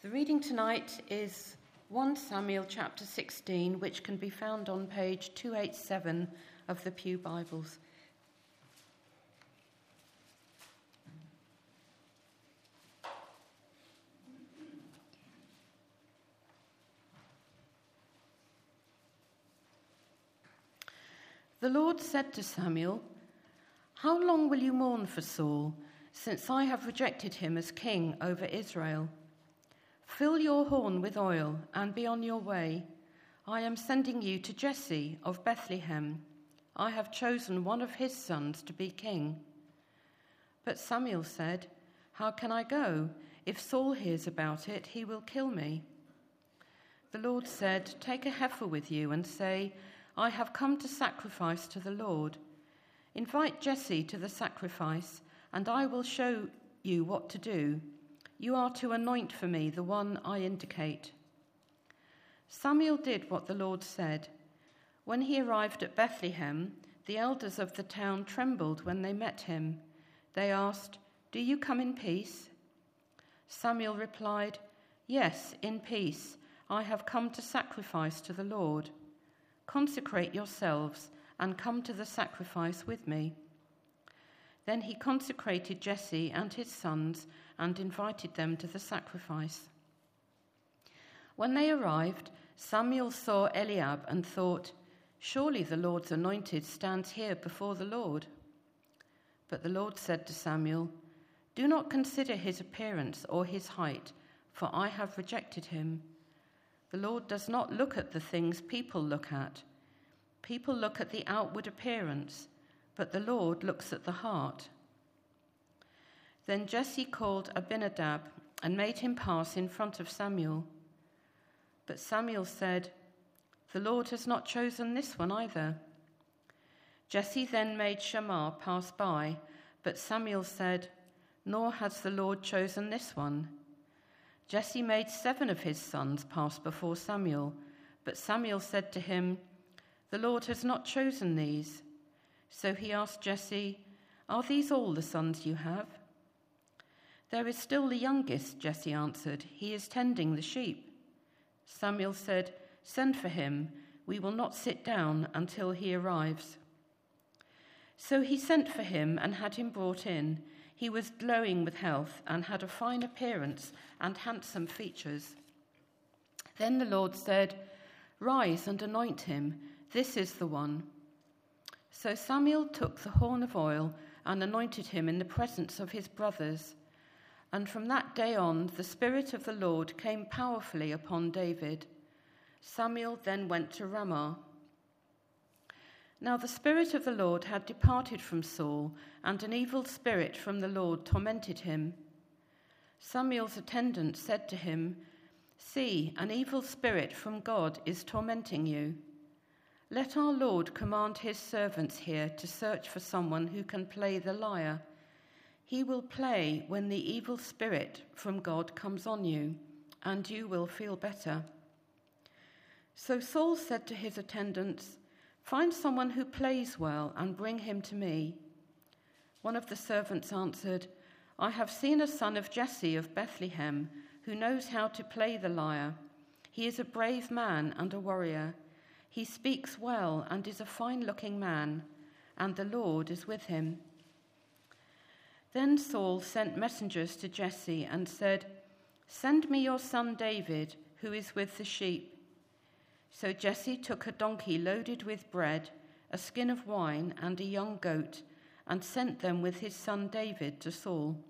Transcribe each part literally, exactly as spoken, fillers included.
The reading tonight is First Samuel chapter sixteen, which can be found on page two eighty-seven of the Pew Bibles. The Lord said to Samuel, "How long will you mourn for Saul, since I have rejected him as king over Israel? Fill your horn with oil and be on your way. I am sending you to Jesse of Bethlehem. I have chosen one of his sons to be king." But Samuel said, "How can I go? If Saul hears about it, he will kill me." The Lord said, "Take a heifer with you and say, 'I have come to sacrifice to the Lord.' Invite Jesse to the sacrifice, and I will show you what to do. You are to anoint for me the one I indicate." Samuel did what the Lord said. When he arrived at Bethlehem, the elders of the town trembled when they met him. They asked, "Do you come in peace?" Samuel replied, "Yes, in peace. I have come to sacrifice to the Lord. Consecrate yourselves and come to the sacrifice with me." Then he consecrated Jesse and his sons and invited them to the sacrifice. When they arrived, Samuel saw Eliab and thought, "Surely the Lord's anointed stands here before the Lord." But the Lord said to Samuel, "Do not consider his appearance or his height, for I have rejected him. The Lord does not look at the things people look at. People look at the outward appearance, but the Lord looks at the heart." Then Jesse called Abinadab and made him pass in front of Samuel. But Samuel said, "The Lord has not chosen this one either." Jesse then made Shammah pass by, but Samuel said, "Nor has the Lord chosen this one." Jesse made seven of his sons pass before Samuel, but Samuel said to him, "The Lord has not chosen these." So he asked Jesse, "Are these all the sons you have?" "There is still the youngest," Jesse answered. "He is tending the sheep." Samuel said, "Send for him. We will not sit down until he arrives." So he sent for him and had him brought in. He was glowing with health and had a fine appearance and handsome features. Then the Lord said, "Rise and anoint him. This is the one." So Samuel took the horn of oil and anointed him in the presence of his brothers. And from that day on, the Spirit of the Lord came powerfully upon David. Samuel then went to Ramah. Now the Spirit of the Lord had departed from Saul, and an evil spirit from the Lord tormented him. Samuel's attendant said to him, "See, an evil spirit from God is tormenting you. Let our Lord command his servants here to search for someone who can play the lyre. He will play when the evil spirit from God comes on you, and you will feel better." So Saul said to his attendants, "Find someone who plays well and bring him to me." One of the servants answered, "I have seen a son of Jesse of Bethlehem who knows how to play the lyre. He is a brave man and a warrior. He speaks well and is a fine-looking man, and the Lord is with him." Then Saul sent messengers to Jesse and said, "Send me your son David, who is with the sheep." So Jesse took a donkey loaded with bread, a skin of wine, and a young goat, and sent them with his son David to Saul.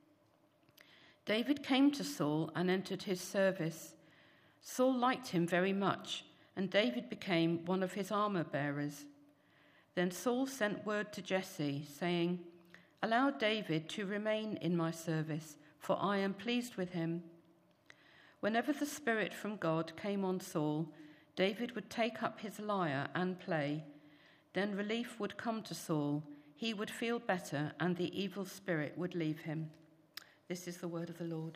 David came to Saul and entered his service. Saul liked him very much, and David became one of his armor-bearers. Then Saul sent word to Jesse, saying, "Allow David to remain in my service, for I am pleased with him." Whenever the Spirit from God came on Saul, David would take up his lyre and play. Then relief would come to Saul. He would feel better, and the evil spirit would leave him. This is the word of the Lord.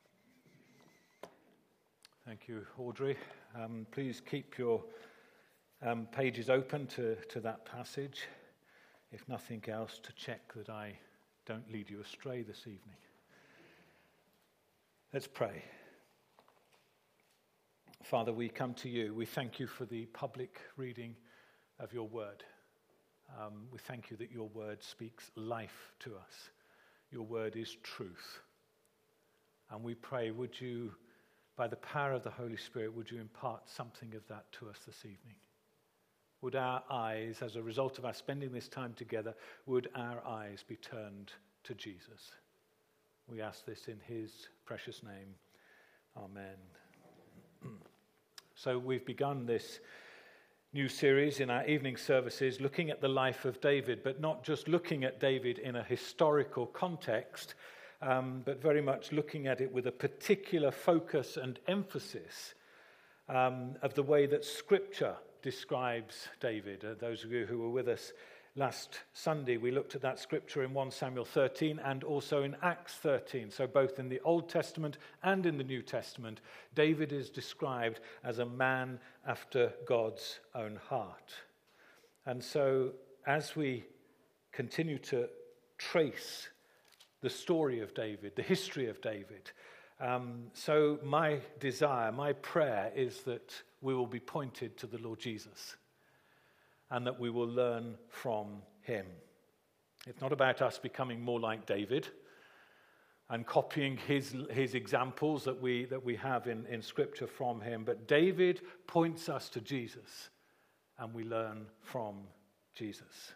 Thank you, Audrey. Um, please keep your um, pages open to, to that passage, if nothing else, to check that I don't lead you astray this evening. Let's pray. Father, we come to you. We thank you for the public reading of your word. Um, we thank you that your word speaks life to us. Your word is truth. And we pray, would you, by the power of the Holy Spirit, would you impart something of that to us this evening? Would our eyes, as a result of our spending this time together, would our eyes be turned to Jesus? We ask this in his precious name. Amen. So we've begun this new series in our evening services looking at the life of David, but not just looking at David in a historical context, um, but very much looking at it with a particular focus and emphasis um, of the way that Scripture describes David. Uh, those of you who were with us last Sunday, we looked at that scripture in First Samuel thirteen and also in Acts thirteen. So both in the Old Testament and in the New Testament, David is described as a man after God's own heart. And so as we continue to trace the story of David, the history of David, um, so my desire, my prayer is that we will be pointed to the Lord Jesus, and that we will learn from him. It's not about us becoming more like David and copying his, his examples that we, that we have in, in Scripture from him, but David points us to Jesus, and we learn from Jesus.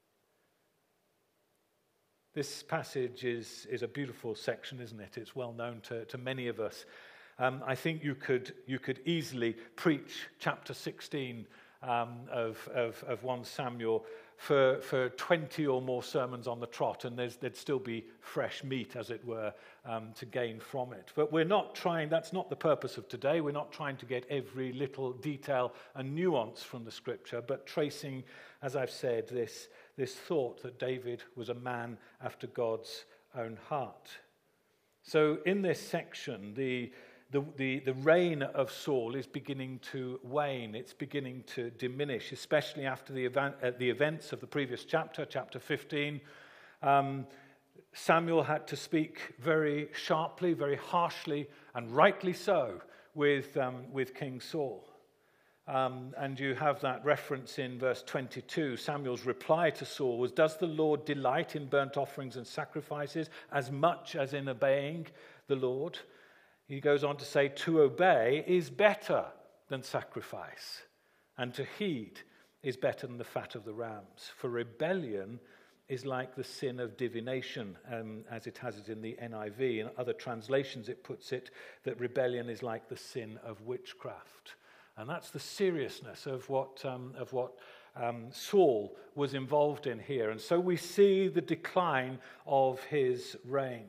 This passage is, is a beautiful section, isn't it? It's well known to, to many of us. Um, I think you could, you could easily preach chapter sixteen Um, of, of, of First Samuel for, for twenty or more sermons on the trot, and there'd still be fresh meat, as it were, um, to gain from it. But we're not trying, that's not the purpose of today. We're not trying to get every little detail and nuance from the Scripture, but tracing, as I've said, this, this thought that David was a man after God's own heart. So in this section, the The, the, the reign of Saul is beginning to wane. It's beginning to diminish, especially after the, event, uh, the events of the previous chapter, chapter fifteen. Um, Samuel had to speak very sharply, very harshly, and rightly so, with, um, with King Saul. Um, and you have that reference in verse twenty-two. Samuel's reply to Saul was, "Does the Lord delight in burnt offerings and sacrifices as much as in obeying the Lord?" He goes on to say, "To obey is better than sacrifice, and to heed is better than the fat of the rams. For rebellion is like the sin of divination," um, as it has it in the N I V. In other translations, it puts it that rebellion is like the sin of witchcraft. And that's the seriousness of what, um, of what um, Saul was involved in here. And so we see the decline of his reign.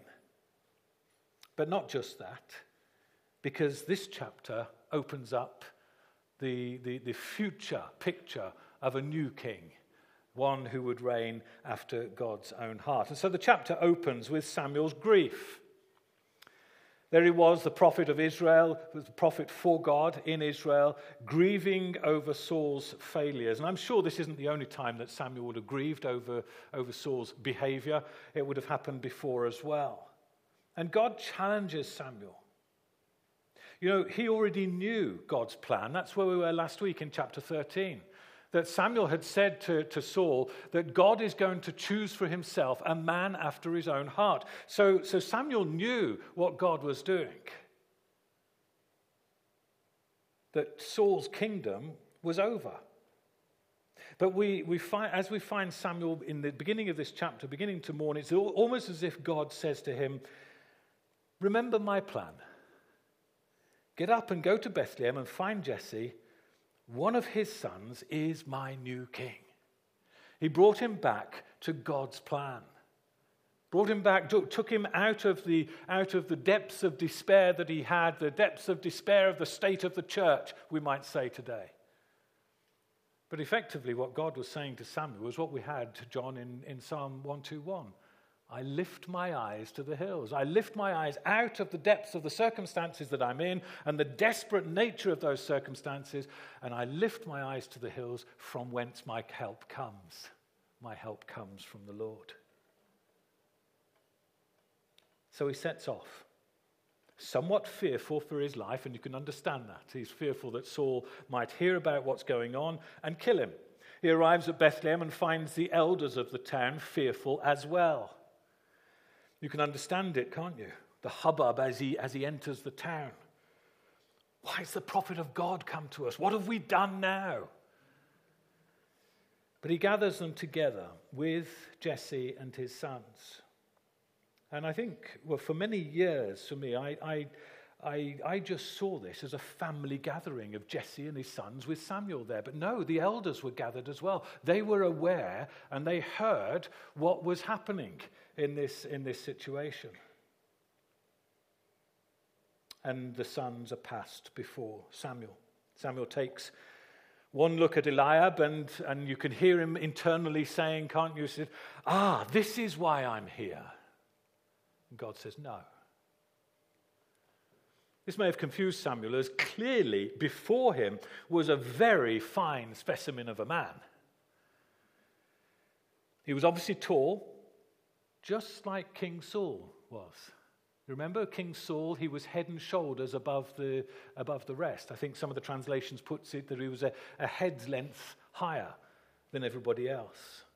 But not just that, because this chapter opens up the, the, the future picture of a new king, one who would reign after God's own heart. And so the chapter opens with Samuel's grief. There he was, the prophet of Israel, the prophet for God in Israel, grieving over Saul's failures. And I'm sure this isn't the only time that Samuel would have grieved over, over Saul's behavior. It would have happened before as well. And God challenges Samuel. You know, he already knew God's plan. That's where we were last week in chapter thirteen. That Samuel had said to, to Saul that God is going to choose for himself a man after his own heart. So, so Samuel knew what God was doing. That Saul's kingdom was over. But we, we find, as we find Samuel in the beginning of this chapter, beginning to mourn, it's almost as if God says to him, "Remember my plan. Get up and go to Bethlehem and find Jesse. One of his sons is my new king." He brought him back to God's plan. Brought him back, took him out of the out of the depths of despair that he had, the depths of despair of the state of the church, we might say today. But effectively what God was saying to Samuel was what we had to John in, in Psalm one twenty-one. I lift my eyes to the hills. I lift my eyes out of the depths of the circumstances that I'm in and the desperate nature of those circumstances, and I lift my eyes to the hills from whence my help comes. My help comes from the Lord. So he sets off, somewhat fearful for his life, and you can understand that. He's fearful that Saul might hear about what's going on and kill him. He arrives at Bethlehem and finds the elders of the town fearful as well. You can understand it, can't you? The hubbub as he, as he enters the town. Why has the prophet of God come to us? What have we done now? But he gathers them together with Jesse and his sons. And I think, well, for many years, for me, I, I, I, I just saw this as a family gathering of Jesse and his sons with Samuel there. But no, the elders were gathered as well. They were aware and they heard what was happening in this, in this situation. And the sons are passed before Samuel. Samuel takes one look at Eliab, and, and you can hear him internally saying, can't you, he said, ah, this is why I'm here. And God says, no. This may have confused Samuel, as clearly before him was a very fine specimen of a man. He was obviously tall, just like King Saul was. Remember King Saul, he was head and shoulders above the, above the rest. I think some of the translations puts it that he was a, a head's length higher than everybody else.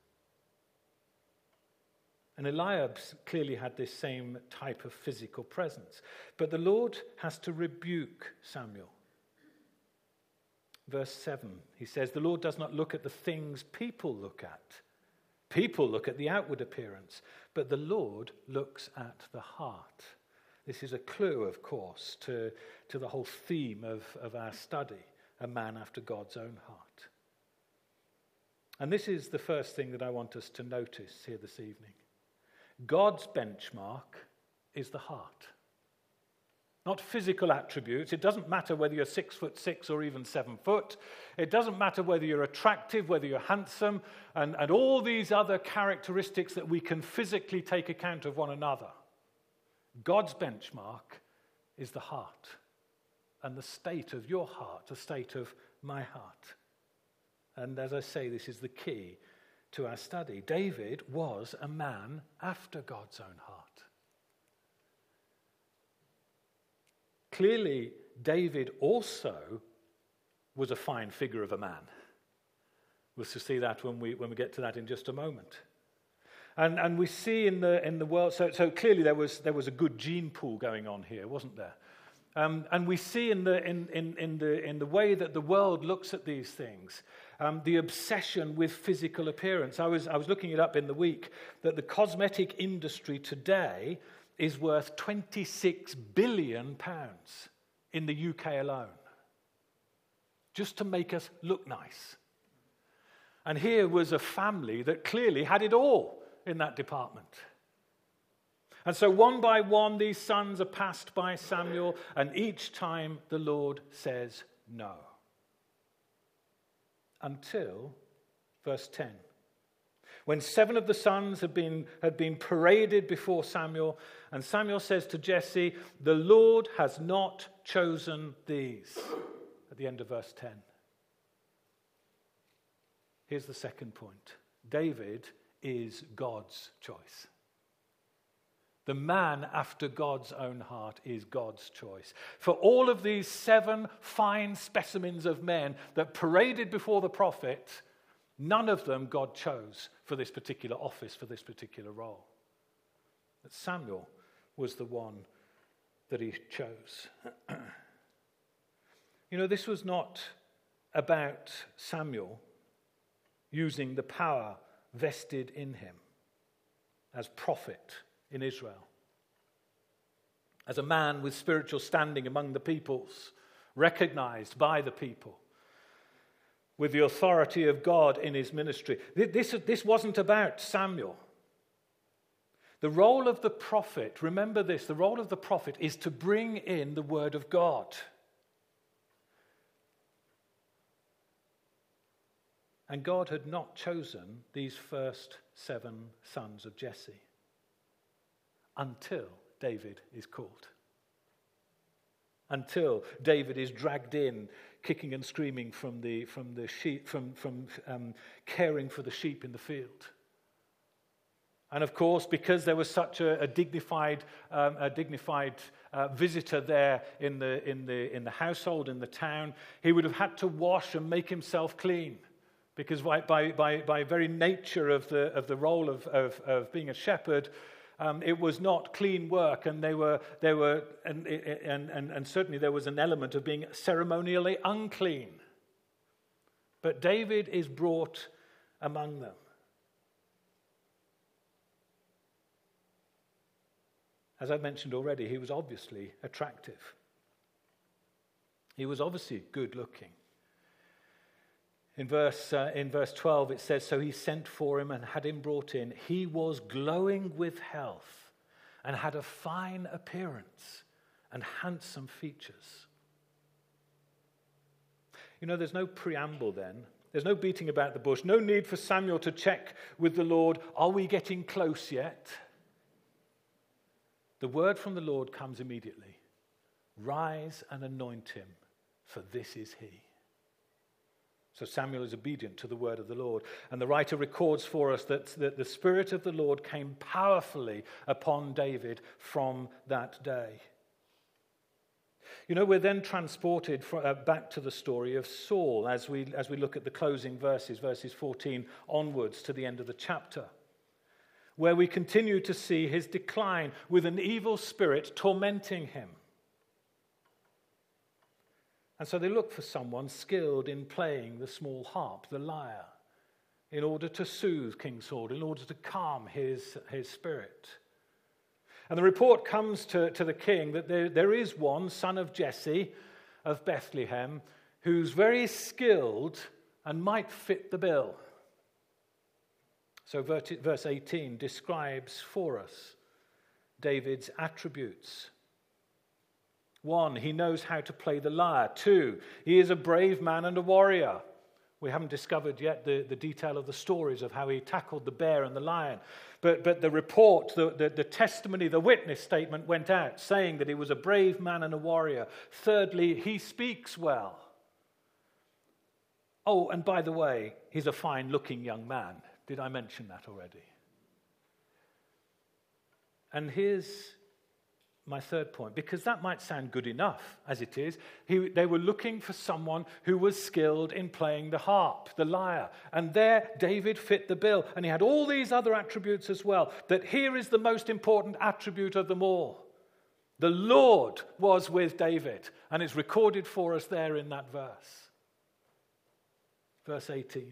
And Eliab clearly had this same type of physical presence. But the Lord has to rebuke Samuel. Verse seven, he says, the Lord does not look at the things people look at. People look at the outward appearance, but the Lord looks at the heart. This is a clue, of course, to, to the whole theme of, of our study, a man after God's own heart. And this is the first thing that I want us to notice here this evening. God's benchmark is the heart. Not physical attributes. It doesn't matter whether you're six foot six or even seven foot. It doesn't matter whether you're attractive, whether you're handsome, and, and all these other characteristics that we can physically take account of one another. God's benchmark is the heart and the state of your heart, the state of my heart. And as I say, this is the key to our study. David was a man after God's own heart. Clearly, David also was a fine figure of a man. We'll see that when we when we get to that in just a moment. And and we see in the in the world, so so clearly there was there was a good gene pool going on here, wasn't there? Um, and we see in the in, in in the in the way that the world looks at these things, um, the obsession with physical appearance. I was I was looking it up in the week that the cosmetic industry today is worth twenty-six billion pounds in the U K alone, just to make us look nice. And here was a family that clearly had it all in that department. And so one by one, these sons are passed by Samuel, and each time the Lord says no. Until verse ten. When seven of the sons had been, had been paraded before Samuel, and Samuel says to Jesse, the Lord has not chosen these. At the end of verse ten. Here's the second point. David is God's choice. The man after God's own heart is God's choice. For all of these seven fine specimens of men that paraded before the prophet, none of them God chose for this particular office, for this particular role. But Samuel was the one that he chose. You know, this was not about Samuel using the power vested in him as prophet in Israel, as a man with spiritual standing among the peoples, recognized by the people, with the authority of God in his ministry. This, this wasn't about Samuel. The role of the prophet, remember this, the role of the prophet is to bring in the word of God. And God had not chosen these first seven sons of Jesse. until David is called. Until David is dragged in, kicking and screaming from the from the sheep, from from um, caring for the sheep in the field. And of course, because there was such a, a dignified, um, a dignified uh, visitor there in the in the in the household, in the town, he would have had to wash and make himself clean, because by by by, by very nature of the of the role of of, of being a shepherd, um, it was not clean work, and they were they were and, and and and certainly there was an element of being ceremonially unclean. But David is brought among them. As I've mentioned already, he was obviously attractive. He was obviously good looking. In verse, uh, in verse twelve it says, so he sent for him and had him brought in. He was glowing with health and had a fine appearance and handsome features. You know, there's no preamble then. There's no beating about the bush. No need for Samuel to check with the Lord, are we getting close yet? The word from the Lord comes immediately. Rise and anoint him, for this is he. So Samuel is obedient to the word of the Lord. And the writer records for us that, that the Spirit of the Lord came powerfully upon David from that day. You know, we're then transported for, uh, back to the story of Saul as we, as we look at the closing verses, verses fourteen onwards to the end of the chapter, where we continue to see his decline with an evil spirit tormenting him. And so they look for someone skilled in playing the small harp, the lyre, in order to soothe King Saul, in order to calm his, his spirit. And the report comes to, to the king that there, there is one, son of Jesse of Bethlehem, who's very skilled and might fit the bill. So verse eighteen describes for us David's attributes. One, he knows how to play the lyre. Two, he is a brave man and a warrior. We haven't discovered yet the, the detail of the stories of how he tackled the bear and the lion. But, but the report, the, the, the testimony, the witness statement went out saying that he was a brave man and a warrior. Thirdly, he speaks well. Oh, and by the way, he's a fine-looking young man. Did I mention that already? And here's my third point, because that might sound good enough as it is. He, they were looking for someone who was skilled in playing the harp, the lyre. And there, David fit the bill. And he had all these other attributes as well. That here is the most important attribute of them all. The Lord was with David. And it's recorded for us there in that verse. Verse eighteen.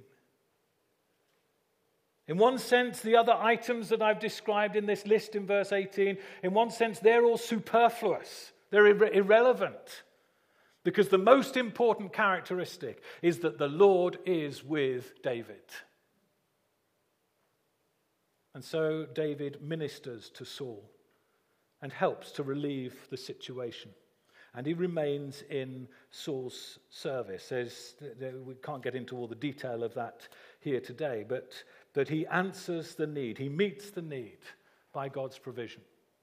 In one sense, the other items that I've described in this list in verse eighteen, in one sense, they're all superfluous. They're irre- irrelevant. Because the most important characteristic is that the Lord is with David. And so David ministers to Saul and helps to relieve the situation. And he remains in Saul's service. There's, we can't get into all the detail of that here today, but But he answers the need. He meets the need by God's provision.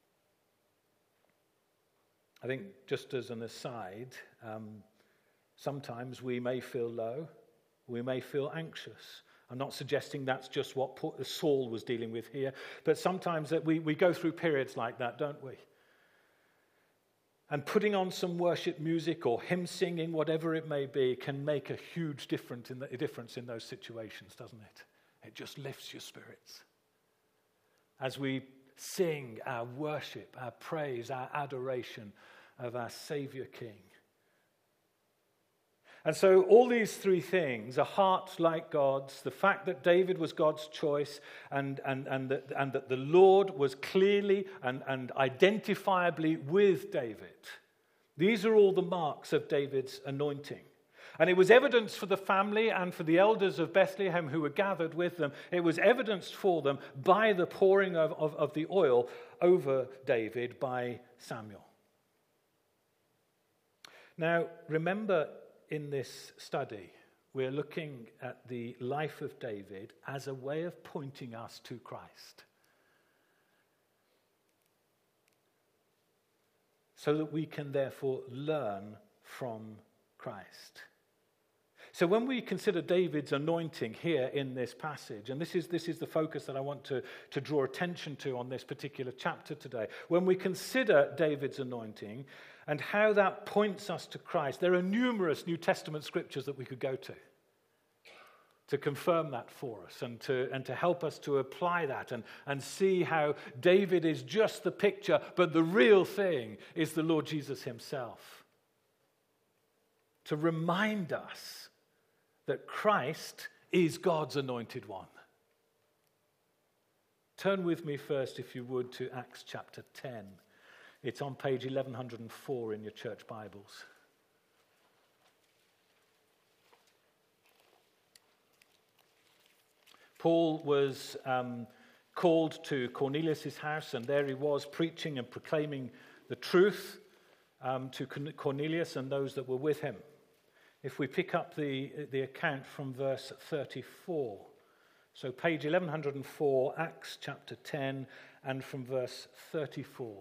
I think just as an aside, um, sometimes we may feel low. We may feel anxious. I'm not suggesting that's just what Saul was dealing with here. But sometimes that we, we go through periods like that, don't we? And putting on some worship music or hymn singing, whatever it may be, can make a huge difference in, the, a difference in those situations, doesn't it? It just lifts your spirits. As we sing our worship, our praise, our adoration of our Saviour King. And so all these three things, a heart like God's, the fact that David was God's choice, and, and, and, that, and that the Lord was clearly and, and identifiably with David, these are all the marks of David's anointing. And it was evidence for the family and for the elders of Bethlehem who were gathered with them. It was evidenced for them by the pouring of, of, of the oil over David by Samuel. Now, remember in this study, we're looking at the life of David as a way of pointing us to Christ. so that we can therefore learn from Christ. So when we consider David's anointing here in this passage, and this is, this is the focus that I want to, to draw attention to on this particular chapter today. When we consider David's anointing and how that points us to Christ, there are numerous New Testament scriptures that we could go to to confirm that for us and to, and to help us to apply that and, and see how David is just the picture, but the real thing is the Lord Jesus himself. To remind us that Christ is God's anointed one. Turn with me first, if you would, to Acts chapter ten. It's on page eleven oh four in your church Bibles. Paul was um, called to Cornelius' house, and there he was preaching and proclaiming the truth um, to Cornelius and those that were with him. If we pick up the, the account from verse thirty-four, so page eleven oh four, Acts chapter ten, and from verse thirty-four.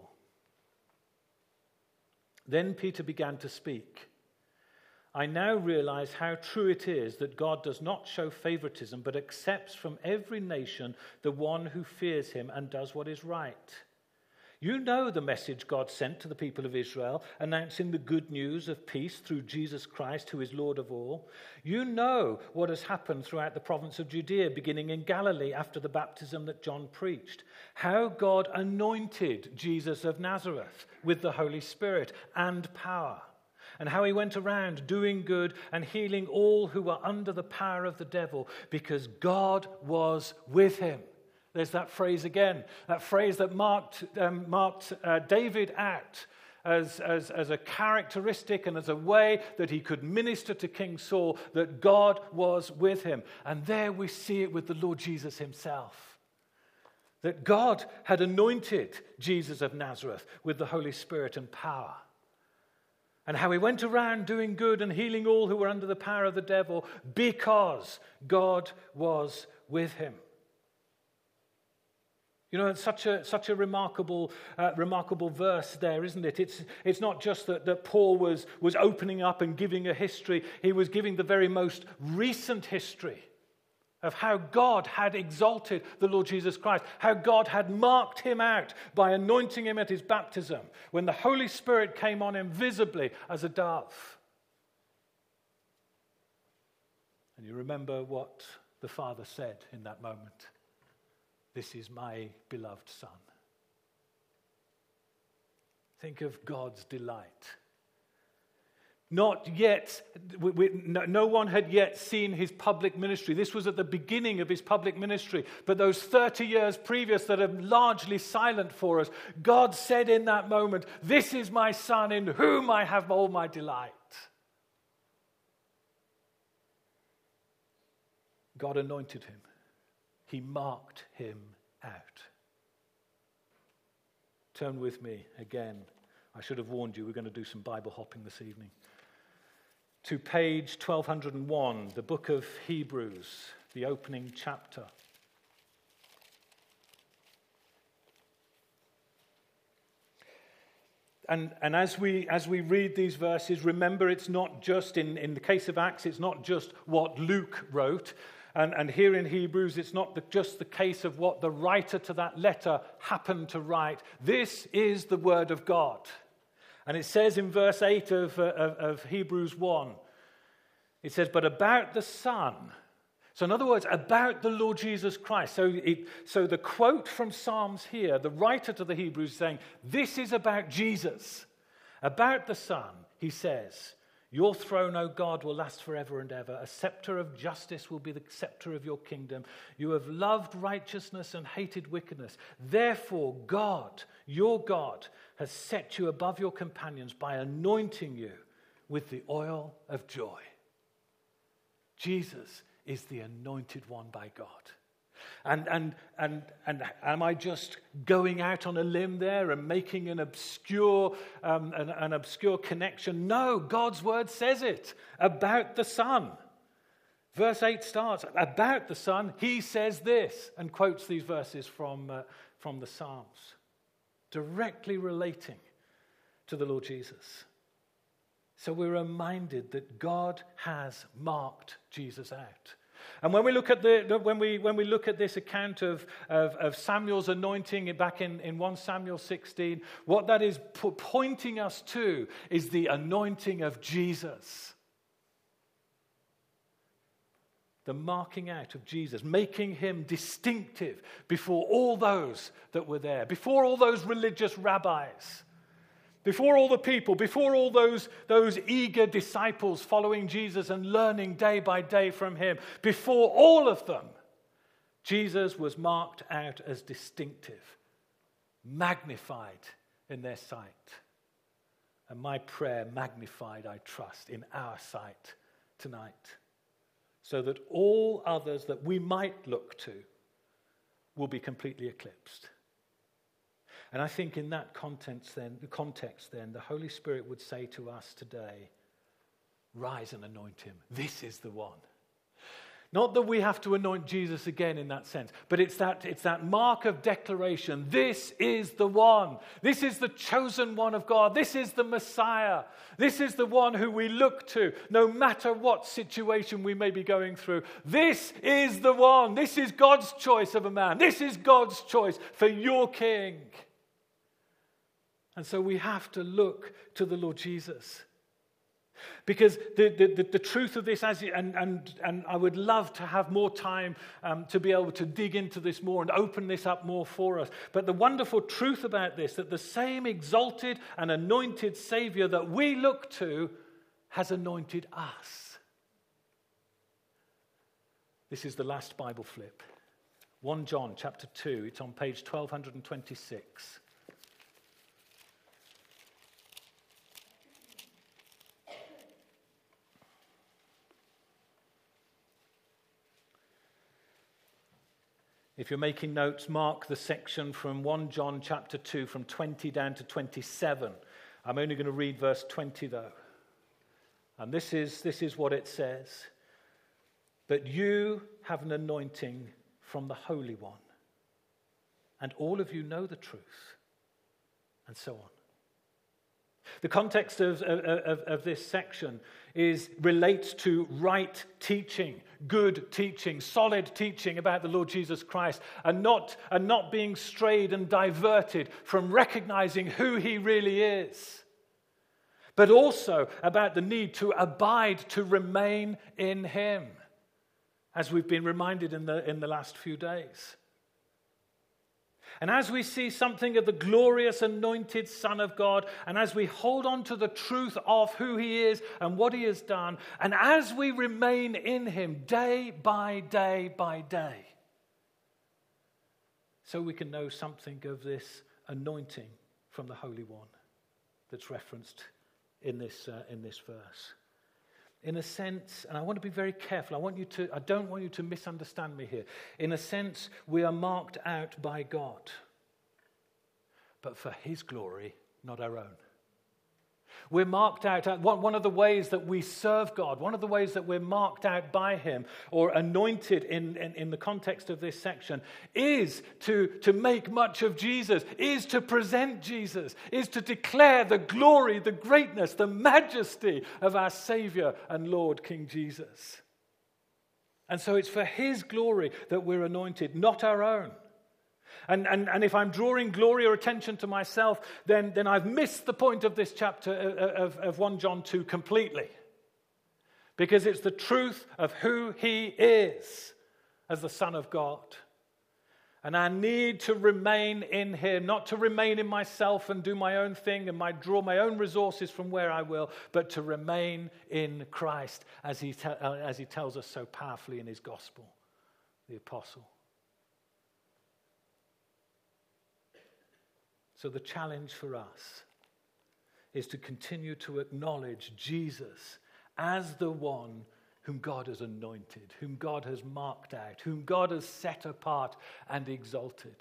Then Peter began to speak. I now realize how true it is that God does not show favoritism, but accepts from every nation the one who fears him and does what is right. You know the message God sent to the people of Israel, announcing the good news of peace through Jesus Christ, who is Lord of all. You know what has happened throughout the province of Judea, beginning in Galilee after the baptism that John preached. How God anointed Jesus of Nazareth with the Holy Spirit and power, and how he went around doing good and healing all who were under the power of the devil, because God was with him. There's that phrase again, that phrase that marked, um, marked uh, David out as, as, as a characteristic and as a way that he could minister to King Saul, that God was with him. And there we see it with the Lord Jesus himself, that God had anointed Jesus of Nazareth with the Holy Spirit and power. And how he went around doing good and healing all who were under the power of the devil, because God was with him. You know, it's such a such a remarkable uh, remarkable verse there, isn't it? It's it's not just that, that Paul was, was opening up and giving a history. He was giving the very most recent history of how God had exalted the Lord Jesus Christ, how God had marked him out by anointing him at his baptism, when the Holy Spirit came on him visibly as a dove. And you remember what the Father said in that moment. This is my beloved Son. Think of God's delight. Not yet, we, we, no, no one had yet seen his public ministry. This was at the beginning of his public ministry. But those thirty years previous that are largely silent for us, God said in that moment, this is my Son in whom I have all my delight. God anointed him. He marked him out. Turn with me again. I should have warned you, we're going to do some Bible hopping this evening. To page twelve oh one, the book of Hebrews, the opening chapter. And, and as we as we read these verses, remember it's not just, in, in the case of Acts, it's not just what Luke wrote. And, and here in Hebrews, it's not the, just the case of what the writer to that letter happened to write. This is the word of God. And it says in verse eight of, uh, of, of Hebrews one, it says, but about the Son. So in other words, about the Lord Jesus Christ. So, it, so the quote from Psalms here, the writer to the Hebrews is saying, this is about Jesus. About the Son, he says, your throne, O God, will last forever and ever. A scepter of justice will be the scepter of your kingdom. You have loved righteousness and hated wickedness. Therefore, God, your God, has set you above your companions by anointing you with the oil of joy. Jesus is the anointed one by God. And, and, and, and am I just going out on a limb there and making an obscure, um, an, an obscure connection? No, God's word says it about the Son. Verse eight starts, about the Son, he says this, and quotes these verses from, uh, from the Psalms, directly relating to the Lord Jesus. So we're reminded that God has marked Jesus out. And when we look at the when we when we look at this account of, of, of Samuel's anointing back in, in First Samuel sixteen, what that is pointing us to is the anointing of Jesus. The marking out of Jesus, making him distinctive before all those that were there, before all those religious rabbis, before all the people, before all those, those eager disciples following Jesus and learning day by day from him, before all of them, Jesus was marked out as distinctive, magnified in their sight. And my prayer, magnified, I trust, in our sight tonight, so that all others that we might look to will be completely eclipsed. And I think in that context then, the context then, the Holy Spirit would say to us today, rise and anoint him. This is the one. Not that we have to anoint Jesus again in that sense, but it's that, it's that mark of declaration. This is the one. This is the chosen one of God. This is the Messiah. This is the one who we look to, no matter what situation we may be going through. This is the one. This is God's choice of a man. This is God's choice for your king. And so we have to look to the Lord Jesus. Because the, the, the, the truth of this, as you, and, and, and I would love to have more time um, to be able to dig into this more and open this up more for us. But the wonderful truth about this, that the same exalted and anointed Savior that we look to has anointed us. This is the last Bible flip. First John chapter two, it's on page twelve twenty-six. If you're making notes, mark the section from First John chapter two, from twenty down to twenty-seven. I'm only going to read verse twenty though. And this is, this is what it says. But you have an anointing from the Holy One, and all of you know the truth, and so on. The context of, of, of this section is relates to right teaching, good teaching, solid teaching about the Lord Jesus Christ, and not, and not being strayed and diverted from recognizing who he really is, but also about the need to abide, to remain in him, as we've been reminded in the, in the last few days. And as we see something of the glorious anointed Son of God, and as we hold on to the truth of who he is and what he has done, and as we remain in him day by day by day, so we can know something of this anointing from the Holy One that's referenced in this, uh, in this verse. In a sense, and I want to be very careful, I want you to, I don't want you to misunderstand me here. In a sense, we are marked out by God, but for his glory, not our own. We're marked out, one of the ways that we serve God, one of the ways that we're marked out by him, or anointed in, in, in the context of this section, is to, to make much of Jesus, is to present Jesus, is to declare the glory, the greatness, the majesty of our Savior and Lord, King Jesus. And so it's for his glory that we're anointed, not our own. And, and, and if I'm drawing glory or attention to myself, then, then I've missed the point of this chapter of, of First John two completely. Because it's the truth of who he is as the Son of God. And I need to remain in him, not to remain in myself and do my own thing and my, draw my own resources from where I will, but to remain in Christ as he, te- uh, as he tells us so powerfully in his gospel, the apostle. So the challenge for us is to continue to acknowledge Jesus as the one whom God has anointed, whom God has marked out, whom God has set apart and exalted.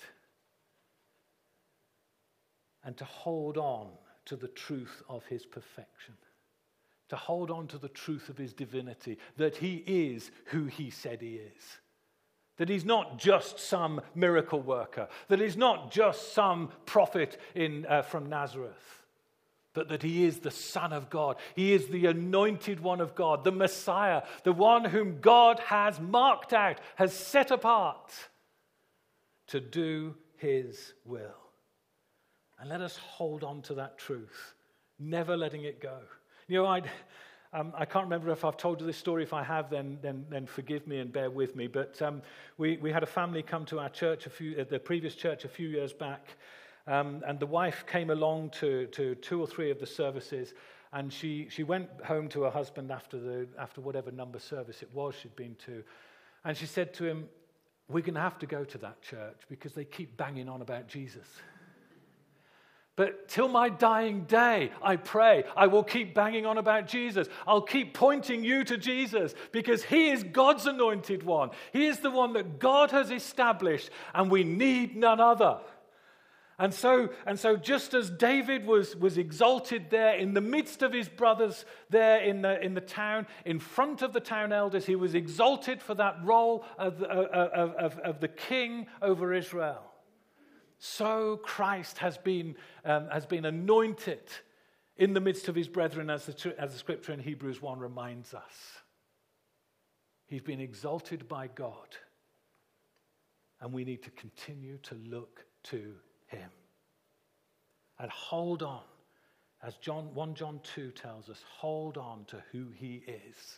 And to hold on to the truth of his perfection, to hold on to the truth of his divinity, that he is who he said he is. That he's not just some miracle worker. That he's not just some prophet in, uh, from Nazareth. but that he is the Son of God. He is the anointed one of God, the Messiah, the one whom God has marked out, has set apart to do his will. And let us hold on to that truth, never letting it go. You know, I um, I can't remember if I've told you this story. If I have, then then, then forgive me and bear with me. But um, we, we had a family come to our church, a few, uh, the previous church a few years back. Um, and the wife came along to, to two or three of the services, and she, she went home to her husband after the after whatever number service it was she'd been to, and she said to him, "We're going to have to go to that church because they keep banging on about Jesus. But till my dying day, I pray, I will keep banging on about Jesus. I'll keep pointing you to Jesus because he is God's anointed one. He is the one that God has established, and we need none other." And so, and so just as David was, was exalted there in the midst of his brothers there in the, in the town, in front of the town elders, he was exalted for that role of, the, of, of, of the king over Israel. So Christ has been, um, has been anointed in the midst of his brethren, as the, as the scripture in Hebrews one reminds us. He's been exalted by God, and we need to continue to look to him and hold on, as John First John two tells us, hold on to who he is.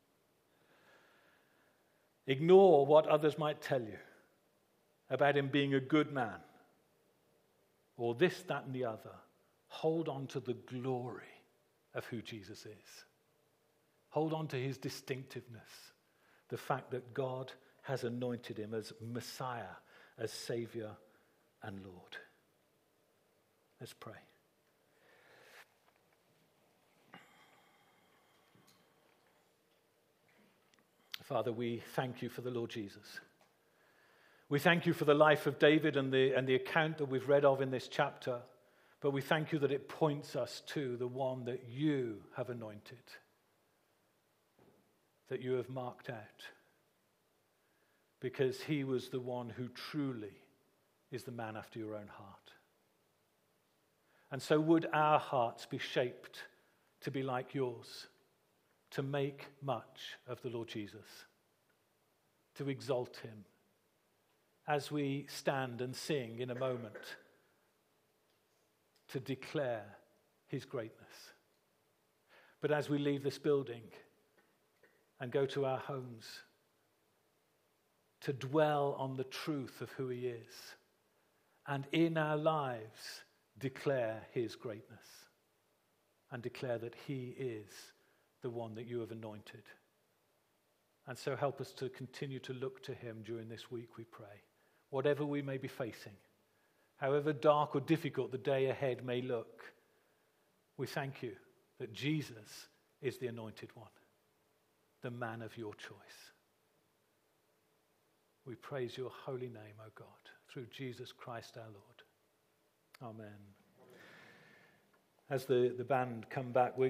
Ignore what others might tell you about him being a good man or this, that, and the other. Hold on to the glory of who Jesus is. Hold on to his distinctiveness, the fact that God has anointed him as Messiah, as Savior and Lord. Let's pray. Father, we thank you for the Lord Jesus. We thank you for the life of David and the, and the account that we've read of in this chapter, but we thank you that it points us to the one that you have anointed, that you have marked out, because he was the one who truly is the man after your own heart. And so would our hearts be shaped to be like yours, to make much of the Lord Jesus, to exalt him, as we stand and sing in a moment, to declare his greatness. But as we leave this building and go to our homes, to dwell on the truth of who he is, and in our lives declare his greatness and declare that he is the one that you have anointed. And so help us to continue to look to him during this week, we pray. Whatever we may be facing, however dark or difficult the day ahead may look, we thank you that Jesus is the anointed one, the man of your choice. We praise your holy name, O God, through Jesus Christ our Lord. Amen. As the, the band come back, we're